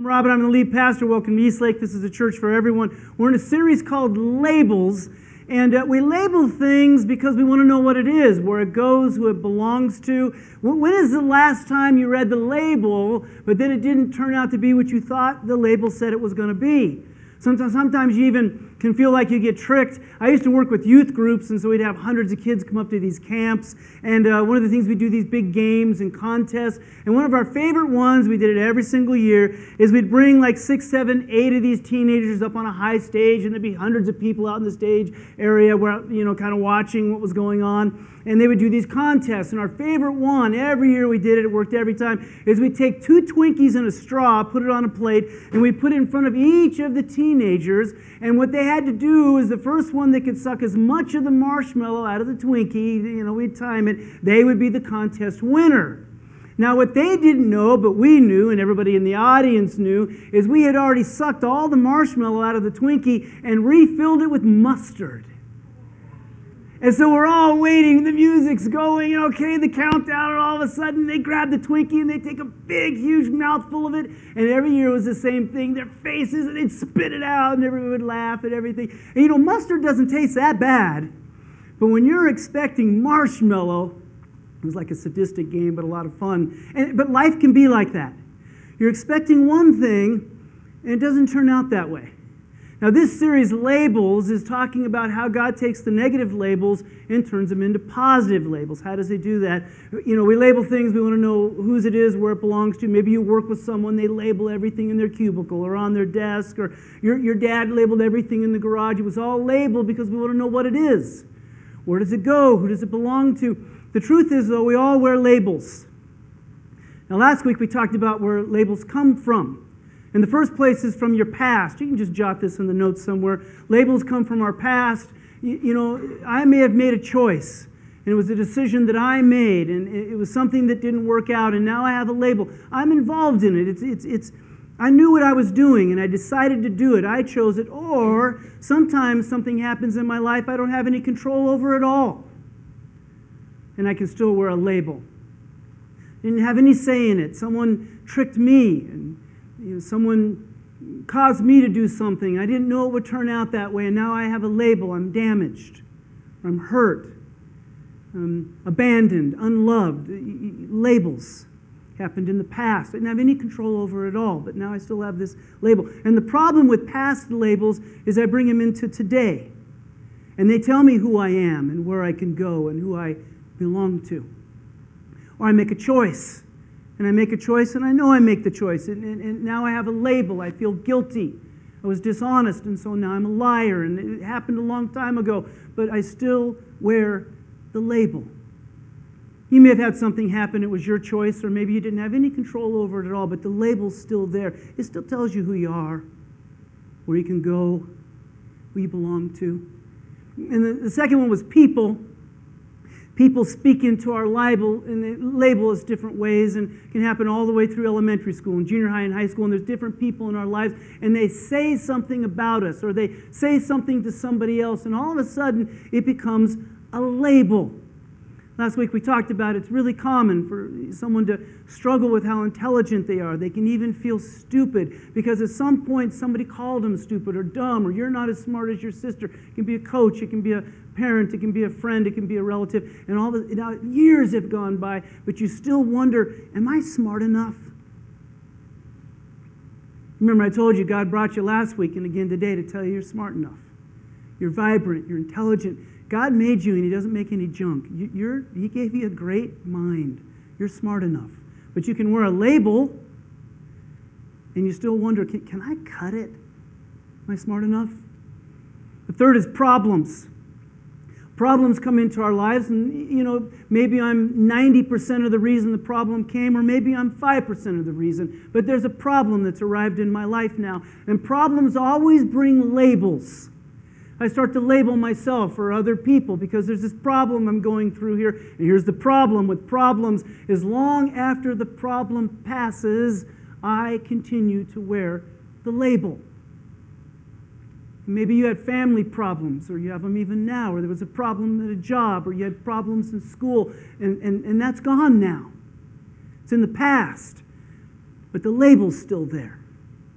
Robin. I'm the lead pastor. Welcome to Eastlake. This is a church for everyone. We're in a series called Labels, and we label things because we want to know what it is, where it goes, who it belongs to. When is the last time you read the label, but then it didn't turn out to be what you thought the label said it was going to be? Sometimes you even can feel like you get tricked. I used to work with youth groups, and so we'd have hundreds of kids come up to these camps. And one of the things we do, these big games and contests. And one of our favorite ones, we did it every single year, is we'd bring like 6, 7, 8 of these teenagers up on a high stage, and there'd be hundreds of people out in the stage area where, kind of watching what was going on. And they would do these contests. And our favorite one, every year we did it, it worked every time, is we'd take 2 Twinkies and a straw, put it on a plate, and we'd put it in front of each of the teenagers. And what they had to do is the first one that could suck as much of the marshmallow out of the Twinkie, we'd time it, they would be the contest winner. Now, what they didn't know, but we knew, and everybody in the audience knew, is we had already sucked all the marshmallow out of the Twinkie and refilled it with mustard. And so we're all waiting, the music's going, the countdown, and all of a sudden they grab the Twinkie and they take a big, huge mouthful of it. And every year it was the same thing, their faces, and they'd spit it out, and everyone would laugh and everything. And mustard doesn't taste that bad. But when you're expecting marshmallow, it was like a sadistic game, but a lot of fun. But life can be like that. You're expecting one thing, and it doesn't turn out that way. Now, this series, Labels, is talking about how God takes the negative labels and turns them into positive labels. How does he do that? We label things, we want to know whose it is, where it belongs to. Maybe you work with someone, they label everything in their cubicle or on their desk, or your dad labeled everything in the garage. It was all labeled because we want to know what it is. Where does it go? Who does it belong to? The truth is, though, we all wear labels. Now, last week we talked about where labels come from. And the first place is from your past. You can just jot this in the notes somewhere. Labels come from our past. I may have made a choice, and it was a decision that I made, and it was something that didn't work out, and now I have a label. I'm involved in it. I knew what I was doing, and I decided to do it. I chose it. Or sometimes something happens in my life I don't have any control over at all, and I can still wear a label. Didn't have any say in it. Someone tricked me, and someone caused me to do something. I didn't know it would turn out that way, and now I have a label. I'm damaged. I'm hurt. I'm abandoned, unloved. Labels happened in the past. I didn't have any control over it at all, but now I still have this label. And the problem with past labels is I bring them into today, and they tell me who I am and where I can go and who I belong to. Or I make a choice. And I make a choice, and I know I make the choice. And now I have a label. I feel guilty. I was dishonest, and so now I'm a liar. And it happened a long time ago, but I still wear the label. You may have had something happen. It was your choice, or maybe you didn't have any control over it at all, but the label's still there. It still tells you who you are, where you can go, who you belong to. And the second one was people. People speak into our label, and they label us different ways, and it can happen all the way through elementary school and junior high and high school, and there's different people in our lives, and they say something about us, or they say something to somebody else, and all of a sudden it becomes a label. Last week we talked about it's really common for someone to struggle with how intelligent they are. They can even feel stupid because at some point somebody called them stupid or dumb, or you're not as smart as your sister. It can be a coach, it can be a parent, it can be a friend, it can be a relative. And now years have gone by, but you still wonder, am I smart enough? Remember I told you God brought you last week and again today to tell you you're smart enough. You're vibrant, you're intelligent. God made you, and he doesn't make any junk. He gave you a great mind. You're smart enough. But you can wear a label, and you still wonder, can I cut it? Am I smart enough? The third is problems. Problems come into our lives, and, maybe I'm 90% of the reason the problem came, or maybe I'm 5% of the reason. But there's a problem that's arrived in my life now. And problems always bring labels. I start to label myself or other people because there's this problem I'm going through here. And here's the problem with problems is long after the problem passes, I continue to wear the label. Maybe you had family problems, or you have them even now, or there was a problem at a job, or you had problems in school, and that's gone now. It's in the past, but the label's still there.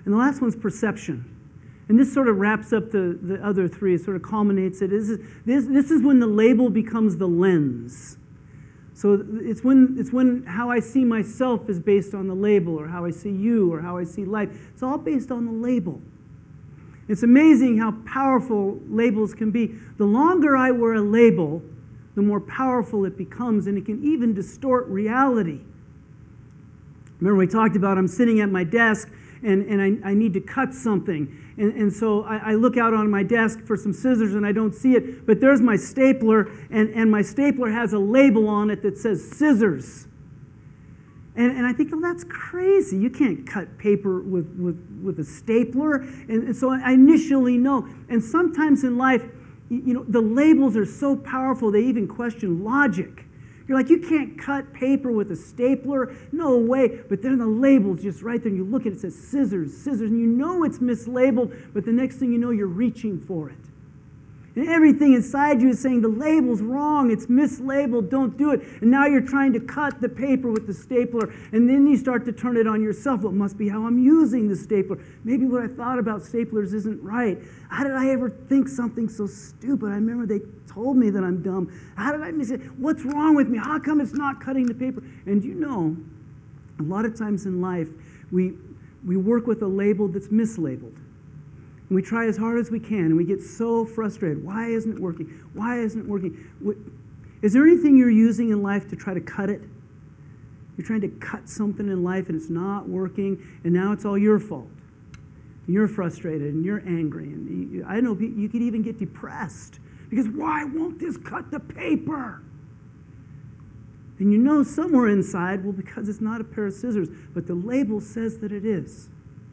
And the last one's perception. And this sort of wraps up the other three. It sort of culminates it. This is when the label becomes the lens. So it's when how I see myself is based on the label, or how I see you, or how I see life. It's all based on the label. It's amazing how powerful labels can be. The longer I wear a label, the more powerful it becomes, and it can even distort reality. Remember we talked about I'm sitting at my desk, and I need to cut something. And so I look out on my desk for some scissors, and I don't see it, but there's my stapler, and my stapler has a label on it that says scissors. And I think, oh, that's crazy. You can't cut paper with a stapler. And so I initially know. And sometimes in life, the labels are so powerful, they even question logic. You're like, you can't cut paper with a stapler. No way. But then the label's just right there, and you look at it, it says scissors, scissors, and you know it's mislabeled, but the next thing you know, you're reaching for it. And everything inside you is saying the label's wrong, it's mislabeled, don't do it. And now you're trying to cut the paper with the stapler, and then you start to turn it on yourself. Well, it must be how I'm using the stapler. Maybe what I thought about staplers isn't right. How did I ever think something so stupid? I remember they told me that I'm dumb. How did I miss it? What's wrong with me? How come it's not cutting the paper? And you know, a lot of times in life, we work with a label that's mislabeled. And we try as hard as we can, and we get so frustrated. Why isn't it working? Why isn't it working? Is there anything you're using in life to try to cut it? You're trying to cut something in life, and it's not working, and now it's all your fault. You're frustrated, and you're angry, and I know you could even get depressed, because why won't this cut the paper? And you know somewhere inside, well, because it's not a pair of scissors, but the label says that it is.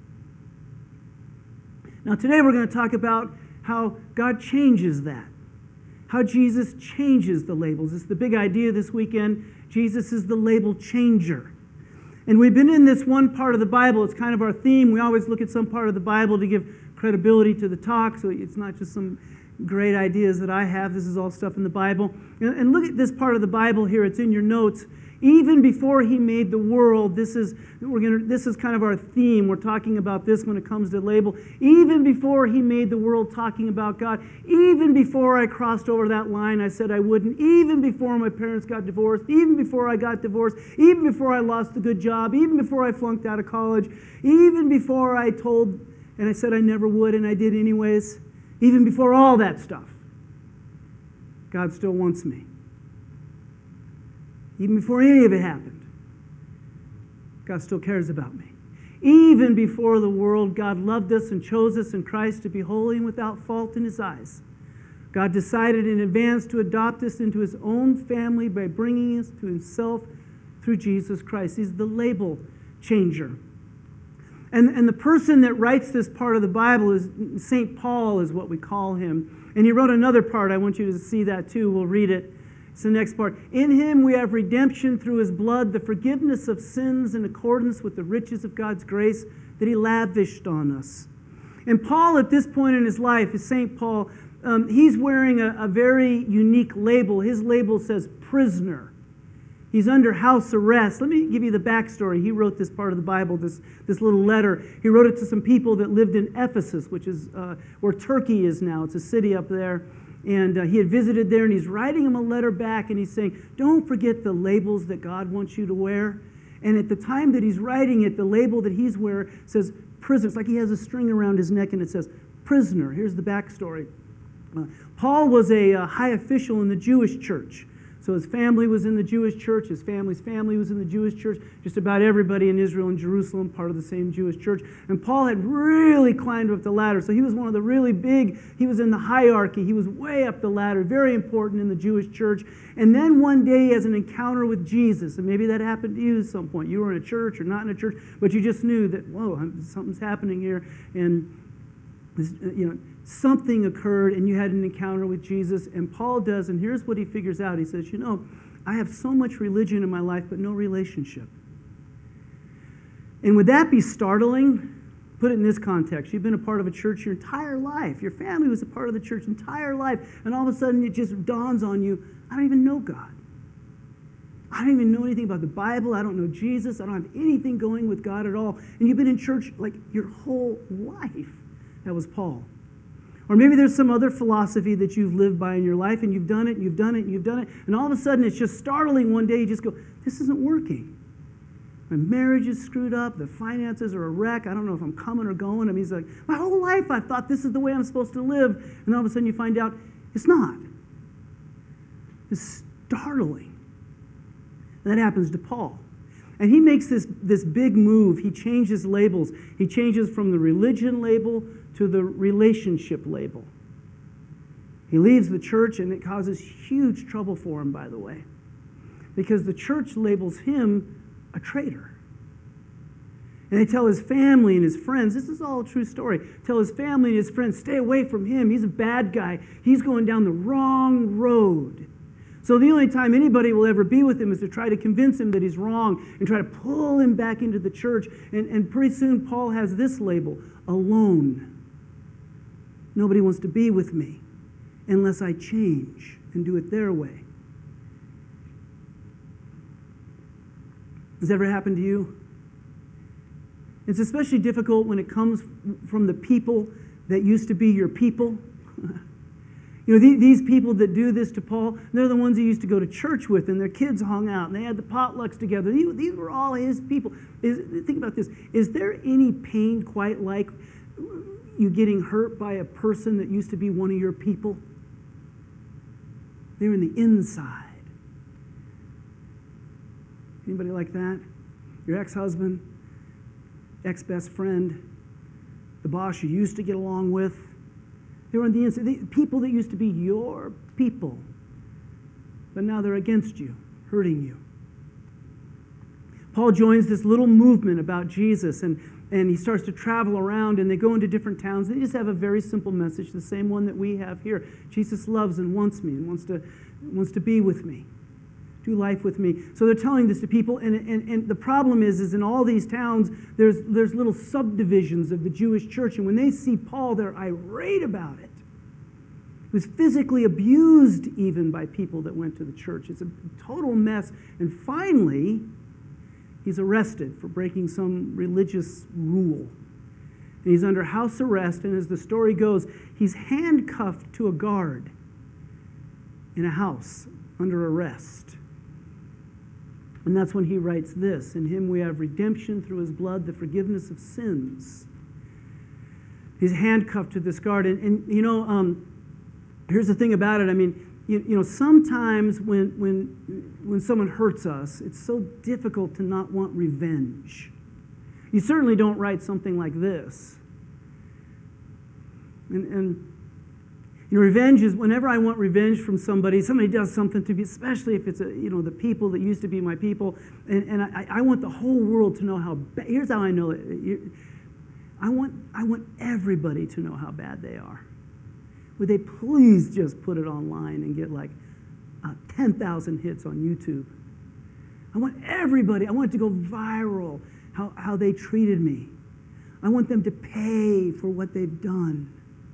Now today we're going to talk about how God changes that, how Jesus changes the labels. It's the big idea this weekend. Jesus is the label changer. And we've been in this one part of the Bible. It's kind of our theme. We always look at some part of the Bible to give credibility to the talk, so it's not just some great ideas that I have. This is all stuff in the Bible. And look at this part of the Bible here. It's in your notes. Even before he made the world, this is kind of our theme. We're talking about this when it comes to label. Even before he made the world, talking about God. Even before I crossed over that line, I said I wouldn't. Even before my parents got divorced. Even before I got divorced. Even before I lost a good job. Even before I flunked out of college. Even before I told and I said I never would and I did anyways. Even before all that stuff, God still wants me. Even before any of it happened, God still cares about me. Even before the world, God loved us and chose us in Christ to be holy and without fault in His eyes. God decided in advance to adopt us into His own family by bringing us to Himself through Jesus Christ. He's the label changer. And the person that writes this part of the Bible is St. Paul, is what we call him. And he wrote another part. I want you to see that too. We'll read it. It's the next part. In Him we have redemption through His blood, the forgiveness of sins in accordance with the riches of God's grace that He lavished on us. And Paul, at this point in his life, is St. Paul. He's wearing a very unique label. His label says prisoner. He's under house arrest. Let me give you the backstory. He wrote this part of the Bible, this little letter. He wrote it to some people that lived in Ephesus, which is where Turkey is now. It's a city up there. And he had visited there, and he's writing them a letter back, and he's saying, don't forget the labels that God wants you to wear. And at the time that he's writing it, the label that he's wearing says prisoner. It's like he has a string around his neck, and it says prisoner. Here's the backstory. Paul was a high official in the Jewish church. So his family was in the Jewish church. His family's family was in the Jewish church. Just about everybody in Israel and Jerusalem, part of the same Jewish church. And Paul had really climbed up the ladder. So he was one of the really big, he was in the hierarchy. He was way up the ladder, very important in the Jewish church. And then one day he has an encounter with Jesus. And maybe that happened to you at some point. You were in a church or not in a church, but you just knew that, whoa, something's happening here. And, something occurred and you had an encounter with Jesus, and Paul does, and here's what he figures out. He says, I have so much religion in my life, but no relationship. And would that be startling? Put it in this context. You've been a part of a church your entire life. Your family was a part of the church entire life, and all of a sudden it just dawns on you, I don't even know God. I don't even know anything about the Bible. I don't know Jesus. I don't have anything going with God at all. And you've been in church like your whole life. That was Paul. Or maybe there's some other philosophy that you've lived by in your life, and you've done it, and you've done it, and you've done it, and all of a sudden it's just startling one day. You just go, this isn't working. My marriage is screwed up. The finances are a wreck. I don't know if I'm coming or going. I mean, he's like, my whole life I thought this is the way I'm supposed to live. And all of a sudden you find out it's not. It's startling. And that happens to Paul. And he makes this big move. He changes labels. He changes from the religion label to the relationship label. He leaves the church, and it causes huge trouble for him, by the way, because the church labels him a traitor. And they tell his family and his friends, this is all a true story, tell his family and his friends, stay away from him. He's a bad guy. He's going down the wrong road. So the only time anybody will ever be with him is to try to convince him that he's wrong and try to pull him back into the church. And pretty soon Paul has this label, alone. Nobody wants to be with me unless I change and do it their way. Has that ever happened to you? It's especially difficult when it comes from the people that used to be your people. You know, these people that do this to Paul, they're the ones he used to go to church with, and their kids hung out, and they had the potlucks together. These were all his people. Think about this. Is there any pain quite like you getting hurt by a person that used to be one of your people? They were in the inside. Anybody like that? Your ex-husband, ex-best friend, the boss you used to get along with. They were on the inside. People that used to be your people, but now they're against you, hurting you. Paul joins this little movement about Jesus, and he starts to travel around, and they go into different towns. They just have a very simple message, the same one that we have here. Jesus loves and wants me and wants to be with me. Do life with me. So they're telling this to people, and the problem is in all these towns, there's little subdivisions of the Jewish church, and when they see Paul, they're irate about it. He was physically abused even by people that went to the church. It's a total mess. And finally, he's arrested for breaking some religious rule. And he's under house arrest, and as the story goes, he's handcuffed to a guard in a house under arrest. And that's when he writes this, in him we have redemption through his blood, the forgiveness of sins. He's handcuffed to this guard. And you know, here's the thing about it. I mean, you know, sometimes when someone hurts us, it's so difficult to not want revenge. You certainly don't write something like this. And you know, revenge is whenever I want revenge from somebody does something to me, especially if it's the people that used to be my people, and I want the whole world to know how bad. Here's how I know it. I want everybody to know how bad they are. Would they please just put it online and get like 10,000 hits on YouTube? I want everybody. I want it to go viral. How they treated me. I want them to pay for what they've done.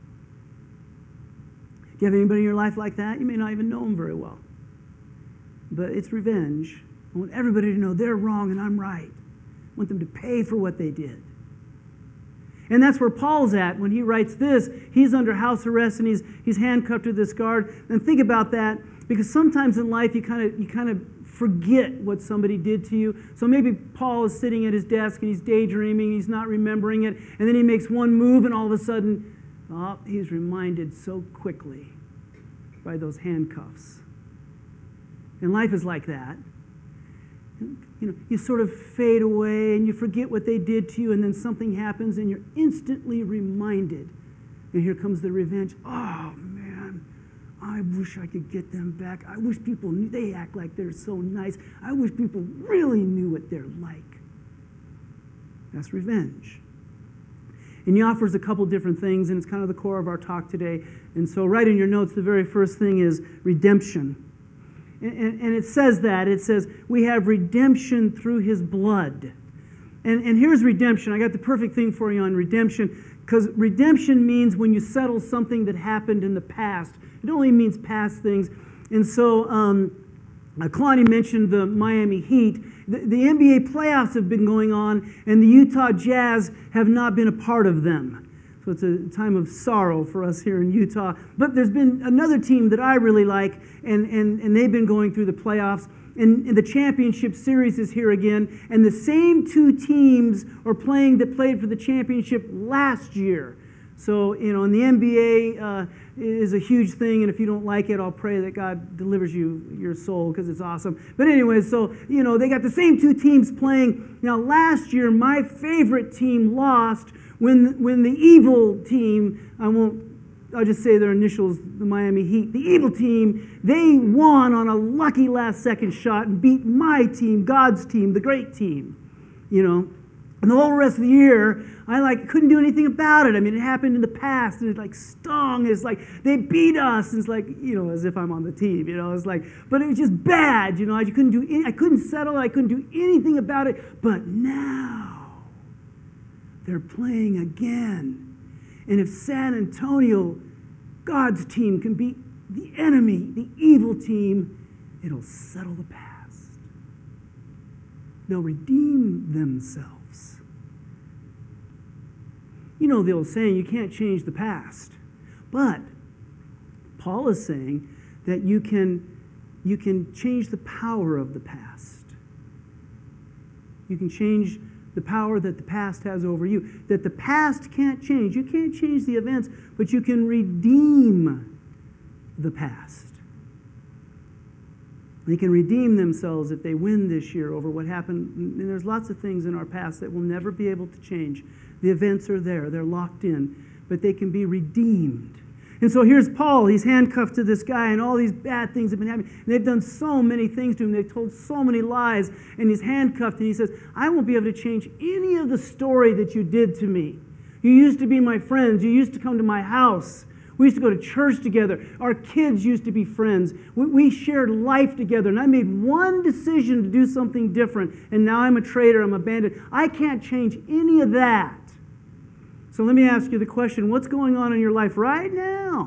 Do you have anybody in your life like that? You may not even know them very well. But it's revenge. I want everybody to know they're wrong and I'm right. I want them to pay for what they did. And that's where Paul's at when he writes this. He's under house arrest and he's handcuffed to this guard. And think about that, because sometimes in life you kind of forget what somebody did to you. So maybe Paul is sitting at his desk and he's daydreaming, he's not remembering it, and then he makes one move and all of a sudden, he's reminded so quickly by those handcuffs. And life is like that. You know, you sort of fade away and you forget what they did to you, and then something happens and you're instantly reminded. And here comes the revenge. Oh, man, I wish I could get them back. I wish people knew. They act like they're so nice. I wish people really knew what they're like. That's revenge. And he offers a couple different things, and it's kind of the core of our talk today. And so write in your notes, the very first thing is redemption. And it says that. It says, we have redemption through his blood. And here's redemption. I got the perfect thing for you on redemption, because redemption means when you settle something that happened in the past. It only means past things. And so Kalani mentioned the Miami Heat. The NBA playoffs have been going on, and the Utah Jazz have not been a part of them. So it's a time of sorrow for us here in Utah. But there's been another team that I really like, and they've been going through the playoffs. And the championship series is here again. And the same two teams are playing that played for the championship last year. So, in the NBA is a huge thing, and if you don't like it, I'll pray that God delivers your soul, because it's awesome. But anyway, so, they got the same two teams playing. Now, last year, my favorite team lost when the evil team, I'll just say their initials, the Miami Heat, the evil team, they won on a lucky last-second shot and beat my team, God's team, the great team, And the whole rest of the year, I couldn't do anything about it. I mean, it happened in the past, and it stung. It's like they beat us, and it's as if I'm on the team, It's but it was just bad, I couldn't settle it. I couldn't do anything about it. But now they're playing again, and if San Antonio, God's team, can beat the enemy, the evil team, it'll settle the past. They'll redeem themselves. The old saying, you can't change the past. But Paul is saying that you can change the power of the past. You can change the power that the past has over you. That the past can't change. You can't change the events, but you can redeem the past. They can redeem themselves if they win this year over what happened. And there's lots of things in our past that we'll never be able to change. The events are there. They're locked in. But they can be redeemed. And so here's Paul. He's handcuffed to this guy, and all these bad things have been happening. And they've done so many things to him. They've told so many lies. And he's handcuffed, and he says, I won't be able to change any of the story that you did to me. You used to be my friends. You used to come to my house. We used to go to church together. Our kids used to be friends. We shared life together. And I made one decision to do something different. And now I'm a traitor. I'm abandoned. I can't change any of that. So let me ask you the question, what's going on in your life right now?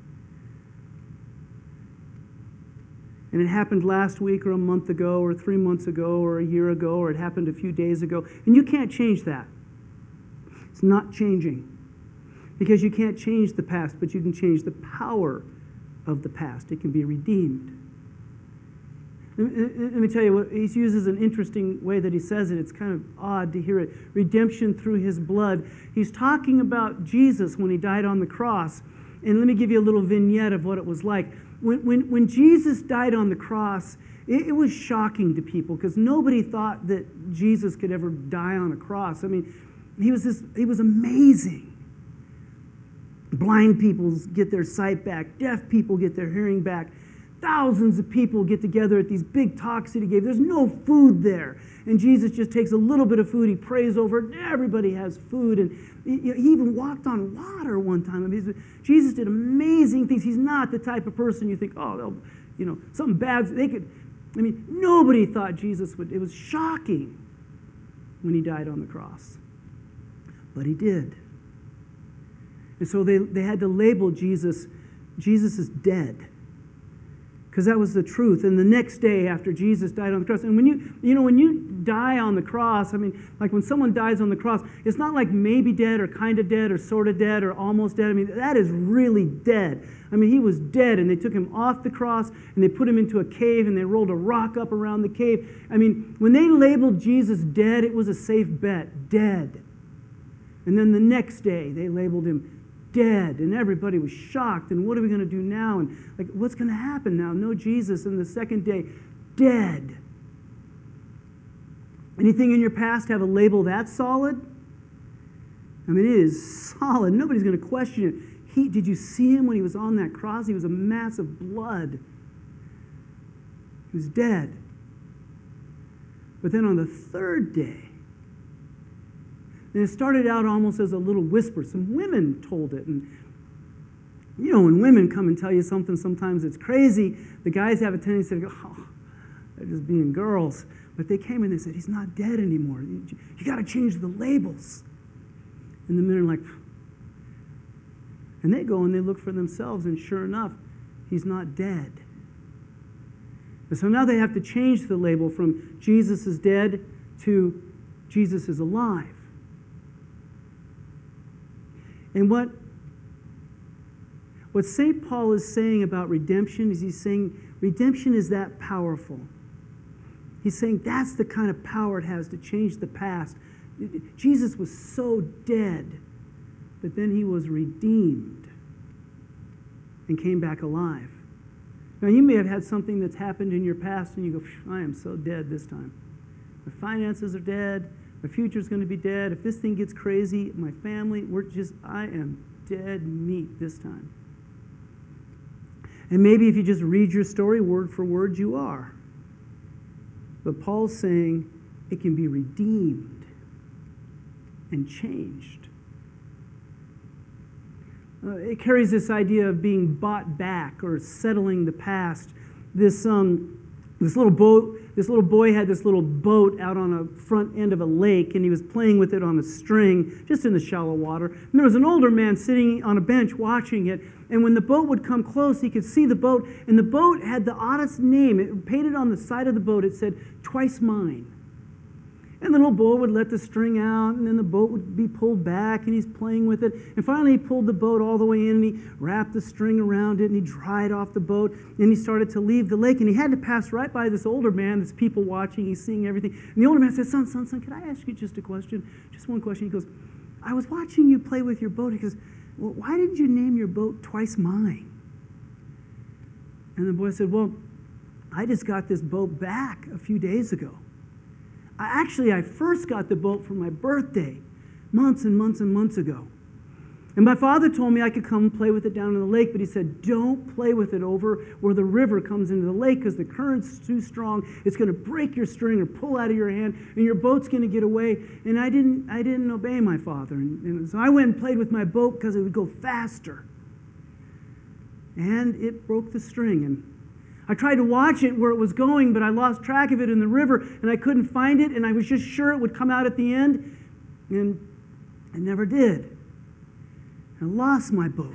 And it happened last week or a month ago or 3 months ago or a year ago, or it happened a few days ago. And you can't change that. It's not changing. Because you can't change the past, but you can change the power of the past. It can be redeemed. Let me tell you, he uses an interesting way that he says it. It's kind of odd to hear it. Redemption through his blood. He's talking about Jesus when he died on the cross. And let me give you a little vignette of what it was like. When Jesus died on the cross, it was shocking to people because nobody thought that Jesus could ever die on a cross. I mean, he was amazing. Blind people get their sight back. Deaf people get their hearing back. Thousands of people get together at these big talks that he gave. There's no food there. And Jesus just takes a little bit of food. He prays over it. Everybody has food. And he even walked on water one time. I mean, Jesus did amazing things. He's not the type of person you think, oh, something bad. Nobody thought Jesus would. It was shocking when he died on the cross. But he did. And so they had to label Jesus is dead. Because that was the truth. And the next day after Jesus died on the cross, and when you die on the cross, like when someone dies on the cross, it's not like maybe dead or kind of dead or sort of dead or almost dead. That is really dead. He was dead, and they took him off the cross, and they put him into a cave, and they rolled a rock up around the cave. When they labeled Jesus dead, it was a safe bet, dead. And then the next day, they labeled him dead, and everybody was shocked, and what are we going to do now, and what's going to happen now? No Jesus. And the second day, dead. Anything in your past have a label that solid? It is solid. Nobody's going to question it. Did you see him when he was on that cross? He was a mass of blood. He was dead. But then on the third day, and it started out almost as a little whisper. Some women told it. And, when women come and tell you something, sometimes it's crazy. The guys have a tendency to go, oh, they're just being girls. But they came and they said, he's not dead anymore. You got to change the labels. And the men are like, and they go and they look for themselves. And sure enough, he's not dead. And so now they have to change the label from Jesus is dead to Jesus is alive. And what St. Paul is saying about redemption is he's saying redemption is that powerful. He's saying that's the kind of power it has to change the past. Jesus was so dead, but then he was redeemed and came back alive. Now, you may have had something that's happened in your past and you go, I am so dead this time. My finances are dead. My future's going to be dead. If this thing gets crazy, my family, I am dead meat this time. And maybe if you just read your story word for word, you are. But Paul's saying it can be redeemed and changed. It carries this idea of being bought back or settling the past. This little boy had this little boat out on a front end of a lake, and he was playing with it on a string, just in the shallow water. And there was an older man sitting on a bench watching it, and when the boat would come close, he could see the boat, and the boat had the oddest name. It painted on the side of the boat, it said, "Twice Mine." And the little boy would let the string out, and then the boat would be pulled back, and he's playing with it. And finally, he pulled the boat all the way in, and he wrapped the string around it, and he dried off the boat, and he started to leave the lake. And he had to pass right by this older man, this people watching, he's seeing everything. And the older man said, son, can I ask you just a question? Just one question. He goes, I was watching you play with your boat. He goes, well, why did you name your boat Twice Mine? And the boy said, well, I just got this boat back a few days ago. I first got the boat for my birthday months and months and months ago. And my father told me I could come play with it down in the lake, but he said, don't play with it over where the river comes into the lake because the current's too strong. It's going to break your string or pull out of your hand, and your boat's going to get away. And I didn't obey my father. And so I went and played with my boat because it would go faster. And it broke the string. And I tried to watch it where it was going, but I lost track of it in the river, and I couldn't find it, and I was just sure it would come out at the end, and it never did. I lost my boat.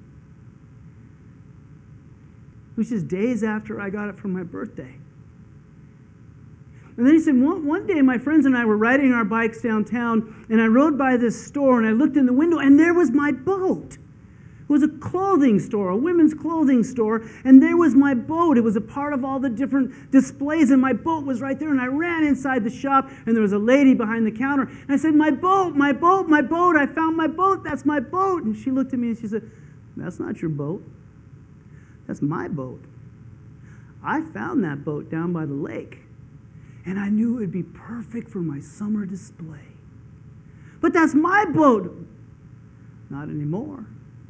It was just days after I got it for my birthday. And then he said, one day my friends and I were riding our bikes downtown, and I rode by this store, and I looked in the window, and there was my boat. It was a clothing store, a women's clothing store, and there was my boat. It was a part of all the different displays, and my boat was right there, and I ran inside the shop, and there was a lady behind the counter, and I said, my boat, my boat, my boat, I found my boat, that's my boat. And she looked at me and she said, that's not your boat, that's my boat. I found that boat down by the lake, and I knew it would be perfect for my summer display. But that's my boat. Not anymore.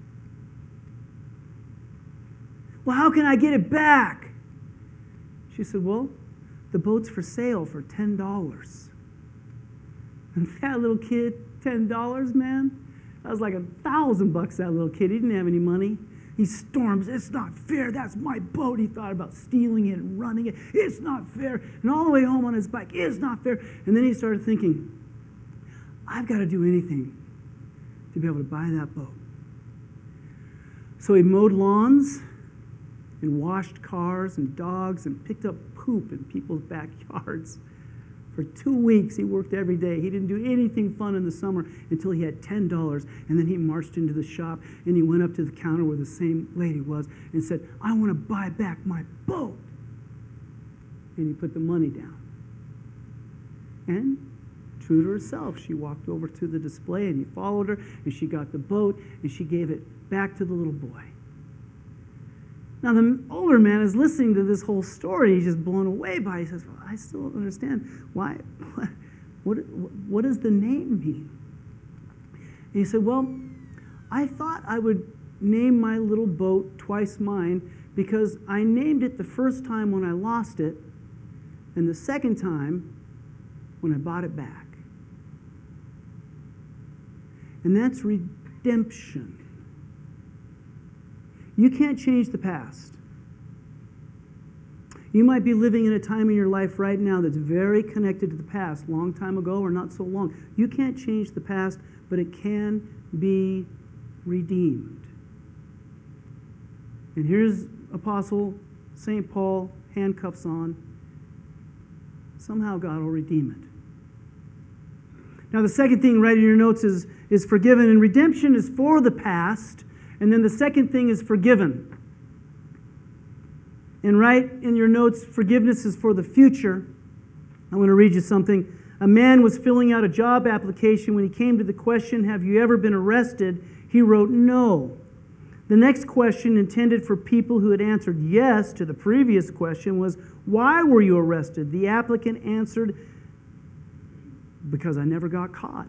Well, how can I get it back? She said, well, the boat's for sale for $10. And that little kid, $10, man, that was like $1,000 that little kid. He didn't have any money. He storms, it's not fair, that's my boat. He thought about stealing it and running it. It's not fair. And all the way home on his bike, it's not fair. And then he started thinking, I've got to do anything to be able to buy that boat. So he mowed lawns and washed cars and dogs and picked up poop in people's backyards. For 2 weeks, he worked every day. He didn't do anything fun in the summer until he had $10. And then he marched into the shop, and he went up to the counter where the same lady was and said, I want to buy back my boat. And he put the money down. And true to herself, she walked over to the display, and he followed her, and she got the boat, and she gave it back to the little boy. Now, the older man is listening to this whole story. He's just blown away by it. He says, well, I still don't understand. Why? What does the name mean? And he said, well, I thought I would name my little boat Twice Mine because I named it the first time when I lost it and the second time when I bought it back. And that's redemption. You can't change the past. You might be living in a time in your life right now that's very connected to the past, long time ago or not so long. You can't change the past, but it can be redeemed. And here's Apostle St. Paul. handcuffs on. Somehow God will redeem it. Now, the second thing, right in your notes, is forgiven. And redemption is for the past. And then the second thing is forgiven. And right in your notes, forgiveness is for the future. I want to read you something. A man was filling out a job application. When he came to the question, "Have you ever been arrested?" he wrote, "No." The next question, intended for people who had answered yes to the previous question, was, "Why were you arrested?" The applicant answered, "Because I never got caught."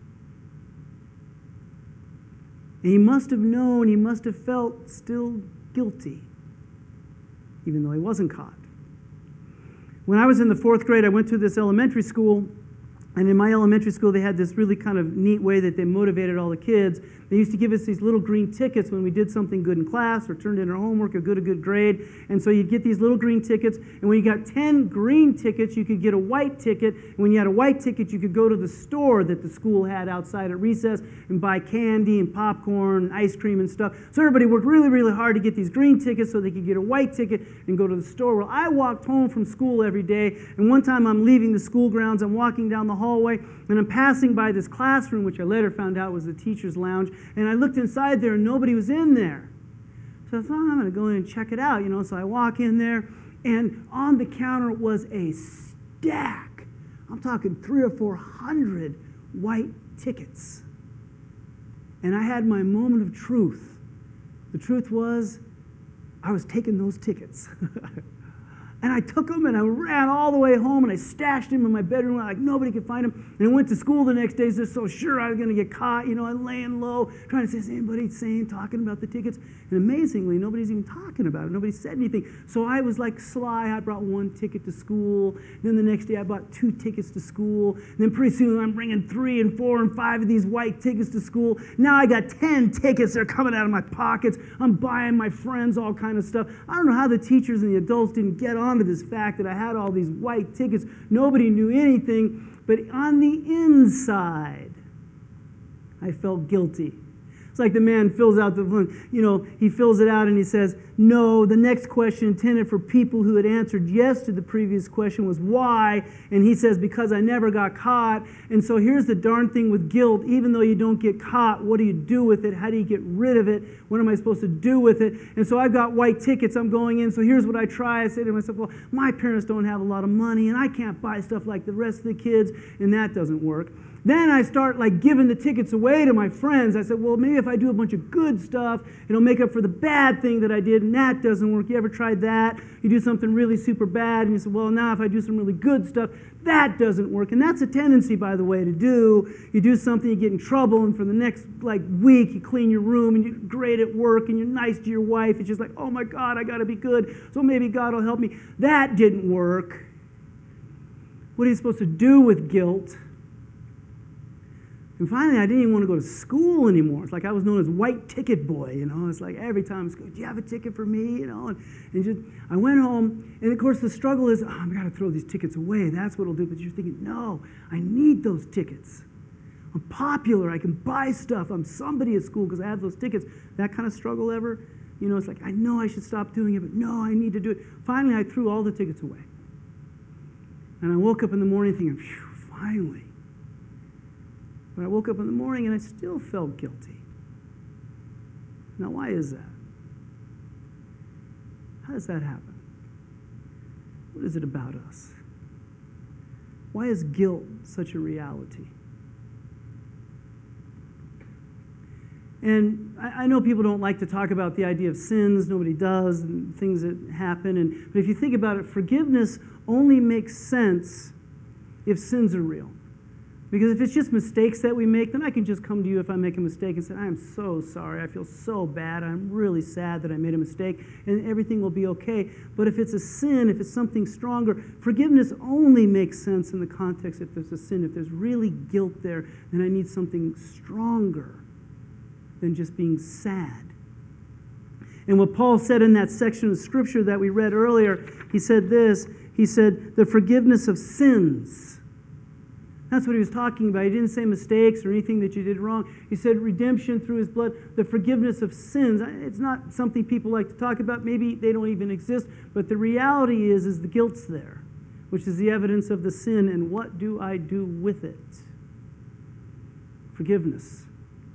And he must have known, he must have felt still guilty, even though he wasn't caught. When I was in the 4th grade, I went to this elementary school, and in my elementary school, they had this really kind of neat way that they motivated all the kids. They used to give us these little green tickets when we did something good in class or turned in our homework or got a good grade. And so you'd get these little green tickets, and when you got 10 green tickets, you could get a white ticket. And when you had a white ticket, you could go to the store that the school had outside at recess and buy candy and popcorn and ice cream and stuff. So everybody worked really, really hard to get these green tickets so they could get a white ticket and go to the store. Well, I walked home from school every day, and one time I'm leaving the school grounds, I'm walking down the hallway, and I'm passing by this classroom, which I later found out was the teacher's lounge, and I looked inside there and nobody was in there. So I thought, I'm going to go in and check it out, So I walk in there, and on the counter was a stack. I'm talking 300 or 400 white tickets. And I had my moment of truth. The truth was, I was taking those tickets. And I took them and I ran all the way home and I stashed them in my bedroom like nobody could find them. And I went to school the next day just so sure I was going to get caught, and laying low, trying to say, is anybody talking about the tickets? And amazingly, nobody's even talking about it. Nobody said anything. So I was like sly. I brought 1 ticket to school. Then the next day I bought 2 tickets to school. And then pretty soon I'm bringing 3 and 4 and 5 of these white tickets to school. Now I got 10 tickets. They're coming out of my pockets. I'm buying my friends all kind of stuff. I don't know how the teachers and the adults didn't get onto this fact that I had all these white tickets. Nobody knew anything, but on the inside, I felt guilty. It's like the man fills out he fills it out and he says, no. The next question intended for people who had answered yes to the previous question was why, and he says, because I never got caught. And so here's the darn thing with guilt. Even though you don't get caught, what do you do with it? How do you get rid of it? What am I supposed to do with it? And so I've got white tickets. I'm going in. So here's what I try. I say to myself, well, my parents don't have a lot of money, and I can't buy stuff like the rest of the kids, and that doesn't work. Then I start giving the tickets away to my friends. I said, well, maybe if I do a bunch of good stuff, it'll make up for the bad thing that I did, and that doesn't work. You ever tried that? You do something really super bad, and you say, well, now if I do some really good stuff, that doesn't work. And that's a tendency, by the way, to do. You do something, you get in trouble, and for the next week, you clean your room, and you're great at work, and you're nice to your wife. It's just like, oh my God, I got to be good, so maybe God will help me. That didn't work. What are you supposed to do with guilt? And finally, I didn't even want to go to school anymore. It's like I was known as white ticket boy, It's like every time I school, do you have a ticket for me, And just, I went home, and of course the struggle is, I've got to throw these tickets away. That's what it'll do. But you're thinking, no, I need those tickets. I'm popular. I can buy stuff. I'm somebody at school because I have those tickets. That kind of struggle ever? It's like, I know I should stop doing it, but no, I need to do it. Finally, I threw all the tickets away. And I woke up in the morning thinking, phew, finally. But I woke up in the morning and I still felt guilty. Now, why is that? How does that happen? What is it about us? Why is guilt such a reality? And I know people don't like to talk about the idea of sins. Nobody does, and things that happen. But if you think about it, forgiveness only makes sense if sins are real. Because if it's just mistakes that we make, then I can just come to you if I make a mistake and say, I am so sorry, I feel so bad, I'm really sad that I made a mistake, and everything will be okay. But if it's a sin, if it's something stronger, forgiveness only makes sense in the context if there's a sin. If there's really guilt there, then I need something stronger than just being sad. And what Paul said in that section of Scripture that we read earlier, he said this, he said, the forgiveness of sins. That's what he was talking about. He didn't say mistakes or anything that you did wrong. He said redemption through his blood, the forgiveness of sins. It's not something people like to talk about. Maybe they don't even exist. But the reality is the guilt's there, which is the evidence of the sin. And what do I do with it? Forgiveness.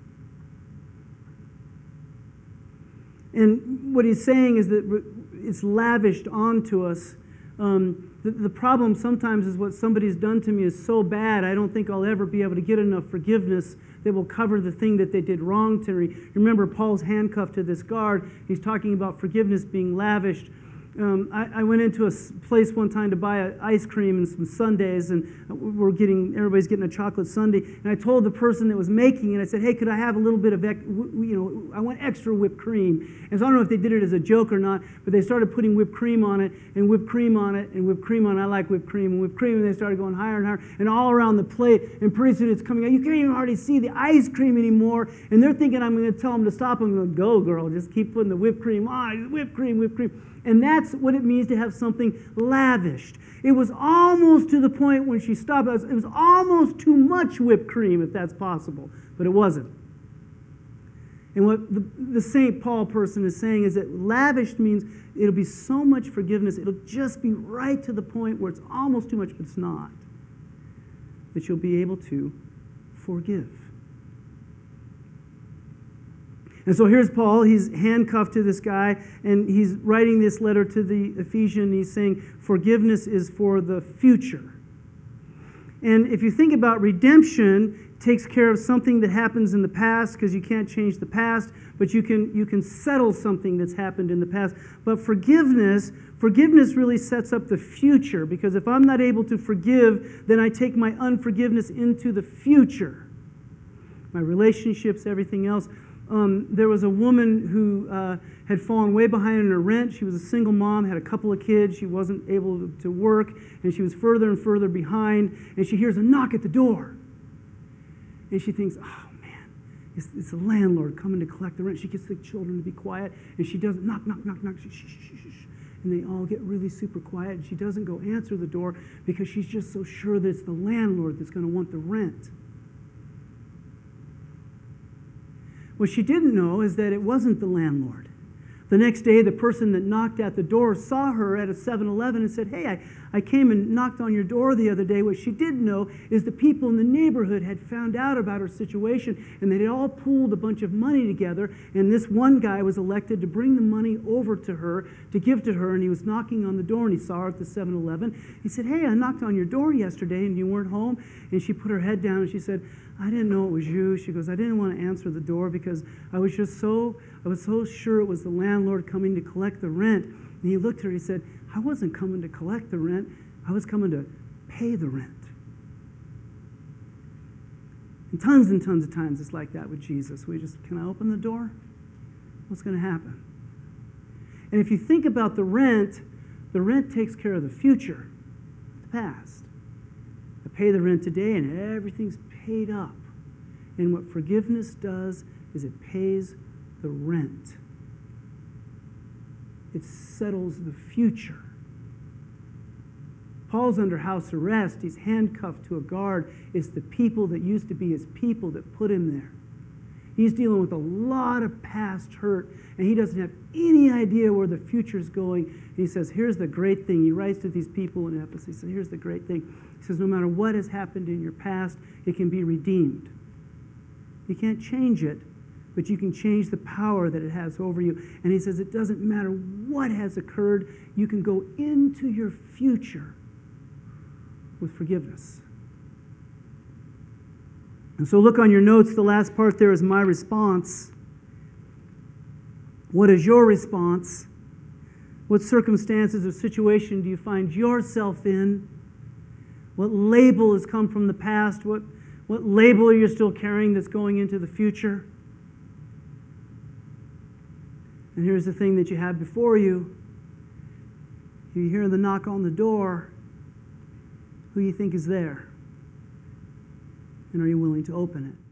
And what he's saying is that it's lavished onto us. The problem sometimes is what somebody's done to me is so bad, I don't think I'll ever be able to get enough forgiveness that will cover the thing that they did wrong to me. Remember, Paul's handcuffed to this guard. He's talking about forgiveness being lavished. I went into a place one time to buy ice cream and some sundaes, and everybody's getting a chocolate sundae. And I told the person that was making it, I said, "Hey, could I have a little bit of, I want extra whipped cream." And so I don't know if they did it as a joke or not, but they started putting whipped cream on it, and whipped cream on it, and whipped cream on it. I like whipped cream, and whipped cream, and they started going higher and higher, and all around the plate. And pretty soon it's coming out. You can't even hardly see the ice cream anymore. And they're thinking I'm going to tell them to stop. I'm going to go, girl, just keep putting the whipped cream on, whipped cream, whipped cream. And that's what it means to have something lavished. It was almost to the point when she stopped, it was almost too much whipped cream, if that's possible, but it wasn't. And what the St. Paul person is saying is that lavished means it'll be so much forgiveness, it'll just be right to the point where it's almost too much, but it's not, that you'll be able to forgive. And so here's Paul. He's handcuffed to this guy, and he's writing this letter to the Ephesians. He's saying forgiveness is for the future. And if you think about redemption, it takes care of something that happens in the past, because you can't change the past, but you can settle something that's happened in the past. But forgiveness really sets up the future, because if I'm not able to forgive, then I take my unforgiveness into the future. My relationships, everything else. There was a woman who had fallen way behind in her rent. She was a single mom, had a couple of kids. She wasn't able to work, and she was further and further behind. And she hears a knock at the door. And she thinks, oh, man, it's the landlord coming to collect the rent. She gets the children to be quiet, and she doesn't knock, knock, knock, knock. Shh, shh, shh, shh. And they all get really super quiet, and she doesn't go answer the door because she's just so sure that it's the landlord that's going to want the rent. What she didn't know is that it wasn't the landlord. The next day, the person that knocked at the door saw her at a 7-Eleven and said, "Hey, I came and knocked on your door the other day." What she didn't know is the people in the neighborhood had found out about her situation, and they had all pooled a bunch of money together, and this one guy was elected to bring the money over to her, to give to her, and he was knocking on the door, and he saw her at the 7-Eleven. He said, "Hey, I knocked on your door yesterday, and you weren't home." And she put her head down, and she said, "I didn't know it was you." She goes, "I didn't want to answer the door because I was so sure it was the landlord coming to collect the rent." And he looked at her and he said, "I wasn't coming to collect the rent. I was coming to pay the rent." And tons of times it's like that with Jesus. Can I open the door? What's going to happen? And if you think about the rent takes care of the future, the past. I pay the rent today and everything's paid up. And what forgiveness does is it pays the rent. It settles the future. Paul's under house arrest. He's handcuffed to a guard. It's the people that used to be his people that put him there. He's dealing with a lot of past hurt, and he doesn't have any idea where the future's going. And he says, here's the great thing. He writes to these people in Ephesus. He says, here's the great thing. He says, no matter what has happened in your past, it can be redeemed. You can't change it, but you can change the power that it has over you. And he says, it doesn't matter what has occurred, you can go into your future with forgiveness. And so look on your notes, the last part there is my response. What is your response? What circumstances or situation do you find yourself in? What label has come from the past? What label are you still carrying that's going into the future? And here's the thing that you have before you. You hear the knock on the door. Who do you think is there? And are you willing to open it?